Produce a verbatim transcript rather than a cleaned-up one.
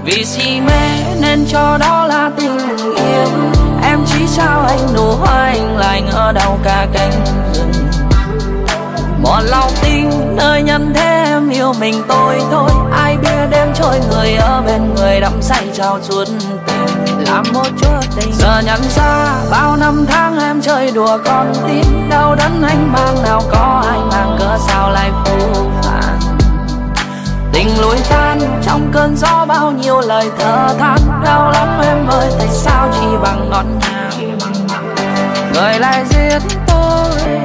Vì si mê nên cho đó là tình yêu. Em chỉ trao anh nụ hoa, anh lại ngỡ đâu cả cánh rừng. Một lòng tin nơi nhân thế em yêu mình tôi thôi. Ai biết đêm trôi người ở bên người đắm say trao chuốt tình, làm một chút tình. Giờ nhận ra bao năm tháng em chơi đùa con tim, đau đớn anh mang nào có ai mang, cớ sao lại phũ phàng. Tình lùi tan trong cơn gió, bao nhiêu lời thở than. Đau lắm em ơi, tại sao chỉ bằng ngọn ngào người lại giết tôi.